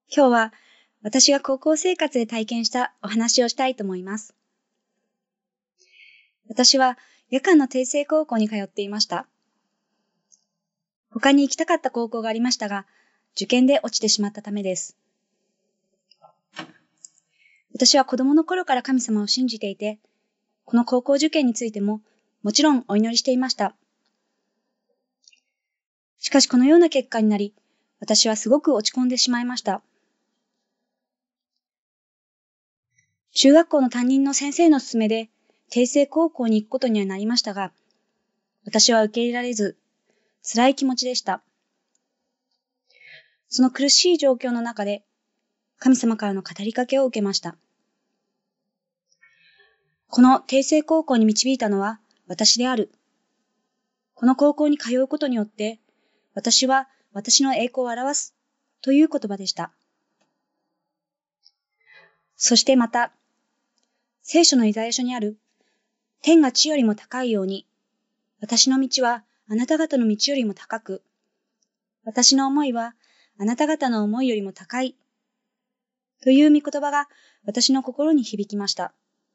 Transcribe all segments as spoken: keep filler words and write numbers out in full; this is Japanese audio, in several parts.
今日は私が高校生活で体験したお話をしたいと思います。私は夜間の定成高校に通っていました。他に行きたかった高校がありましたが、受験で落ちてしまったためです。私は子供の頃から神様を信じていて、この高校受験についてももちろんお祈りしていました。しかしこのような結果になり、私はすごく落ち込んでしまいました。中学校の担任の先生の勧めで、定成高校に行くことにはなりましたが、私は受け入れられず、辛い気持ちでした。その苦しい状況の中で、神様からの語りかけを受けました。この定成高校に導いたのは私である。この高校に通うことによって、私は私の栄光を表すという言葉でした。そしてまた、聖書のイザヤ書にある、天が地よりも高いように、私の道はあなた方の道よりも高く、私の思いはあなた方の思いよりも高い、という御言葉が私の心に響きました。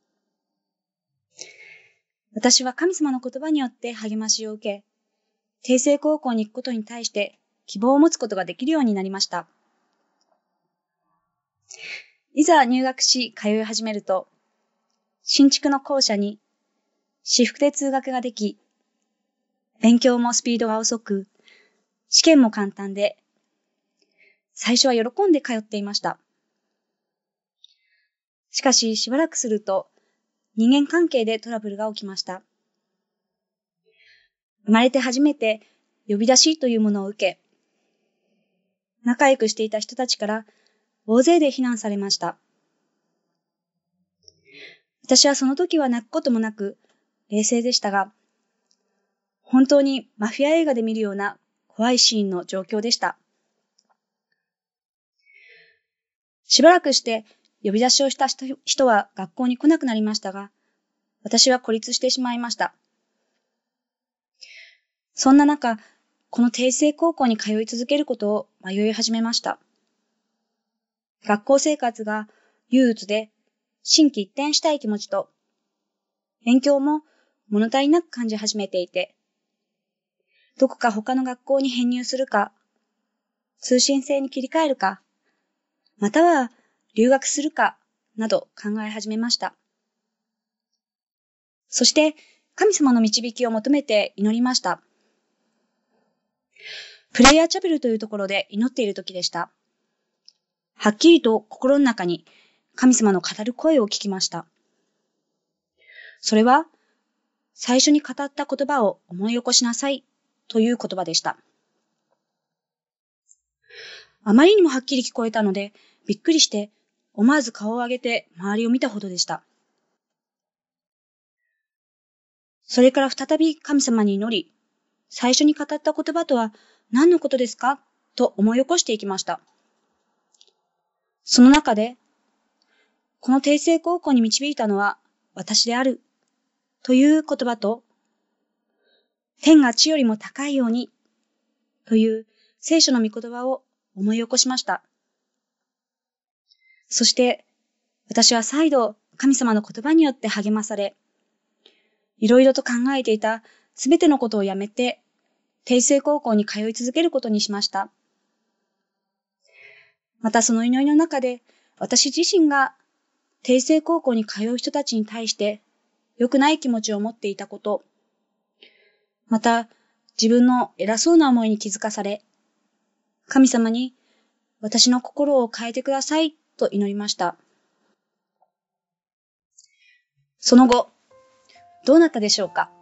私は神様の言葉によって励ましを受け、定成高校に行くことに対して希望を持つことができるようになりました。いざ入学し通い始めると、新築の校舎に私服で通学ができ、勉強もスピードが遅く、試験も簡単で、最初は喜んで通っていました。しかししばらくすると、人間関係でトラブルが起きました。生まれて初めて呼び出しというものを受け、仲良くしていた人たちから大勢で非難されました。私はその時は泣くこともなく冷静でしたが、本当にマフィア映画で見るような怖いシーンの状況でした。しばらくして呼び出しをした人は学校に来なくなりましたが、私は孤立してしまいました。そんな中、この定成高校に通い続けることを迷い始めました。学校生活が憂鬱で心機一転したい気持ちと、勉強も物足りなく感じ始めていて、どこか他の学校に編入するか、通信制に切り替えるか、または留学するかなど考え始めました。そして神様の導きを求めて祈りました。プレイヤーチャペルというところで祈っている時でした。はっきりと心の中に神様の語る声を聞きました。それは最初に語った言葉を思い起こしなさいという言葉でした。あまりにもはっきり聞こえたのでびっくりして思わず顔を上げて周りを見たほどでした。それから再び神様に祈り、最初に語った言葉とは何のことですかと思い起こしていきました。その中で、この定成高校に導いたのは私であるという言葉と、天が地よりも高いようにという聖書の御言葉を思い起こしました。そして私は再度神様の言葉によって励まされ、いろいろと考えていたすべてのことをやめて、定成高校に通い続けることにしました。またその祈りの中で、私自身が定成高校に通う人たちに対して良くない気持ちを持っていたこと、また自分の偉そうな思いに気づかされ、神様に私の心を変えてくださいと祈りました。その後、どうなったでしょうか。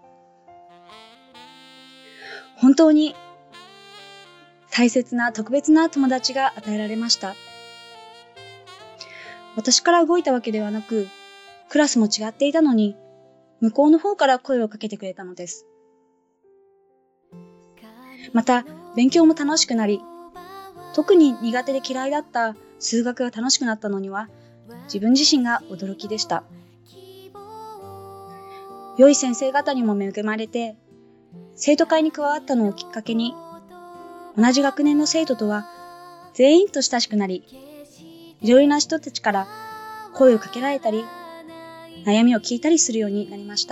本当に大切な特別な友達が与えられました。私から動いたわけではなく、クラスも違っていたのに、向こうの方から声をかけてくれたのです。また、勉強も楽しくなり、特に苦手で嫌いだった数学が楽しくなったのには、自分自身が驚きでした。良い先生方にも恵まれて、生徒会に加わったのをきっかけに、同じ学年の生徒とは全員と親しくなり、 いろいろな人たちから声をかけられたり、悩みを聞いたりするようになりました。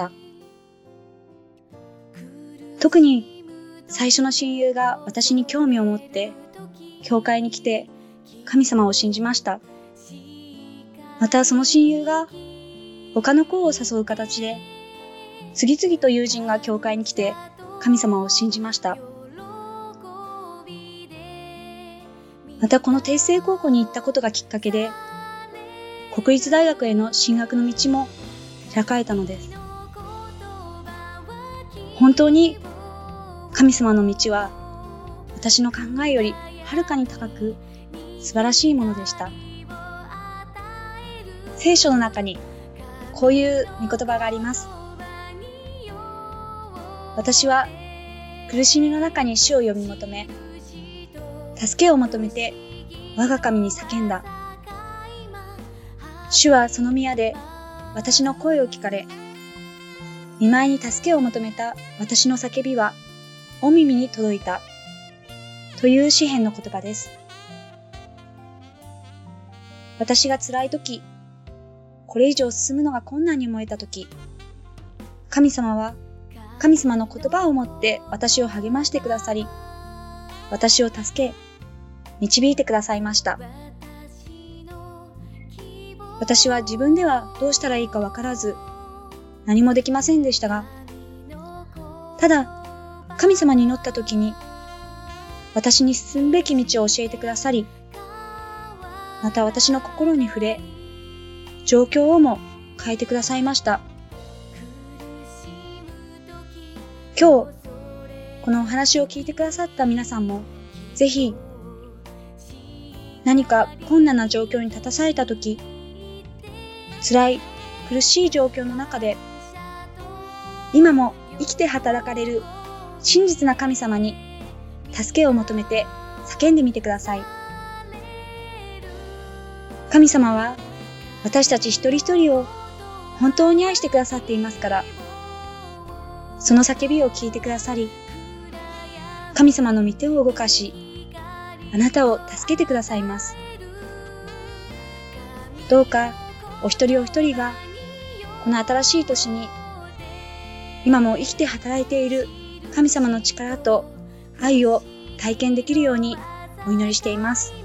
特に最初の親友が私に興味を持って、教会に来て神様を信じました。またその親友が他の子を誘う形で、次々と友人が教会に来て神様を信じました。またこの定成高校に行ったことがきっかけで、国立大学への進学の道も開かれたのです。本当に神様の道は私の考えよりはるかに高く素晴らしいものでした。聖書の中にこういう御言葉があります。私は苦しみの中に主を呼び求め、助けを求めて我が神に叫んだ。主はその宮で私の声を聞かれ、御前に助けを求めた私の叫びはお耳に届いた。という詩編の言葉です。私が辛いとき、これ以上進むのが困難に思えたとき、神様は神様の言葉を持って私を励ましてくださり、私を助け、導いてくださいました。私は自分ではどうしたらいいかわからず、何もできませんでしたが、ただ、神様に祈ったときに、私に進むべき道を教えてくださり、また私の心に触れ、状況をも変えてくださいました。今日、このお話を聞いてくださった皆さんも、ぜひ、何か困難な状況に立たされたとき、辛い、苦しい状況の中で、今も生きて働かれる真実な神様に助けを求めて叫んでみてください。神様は私たち一人一人を本当に愛してくださっていますから、その叫びを聞いてくださり、神様の御手を動かし、あなたを助けてくださいます。どうかお一人お一人がこの新しい年に今も生きて働いている神様の力と愛を体験できるようにお祈りしています。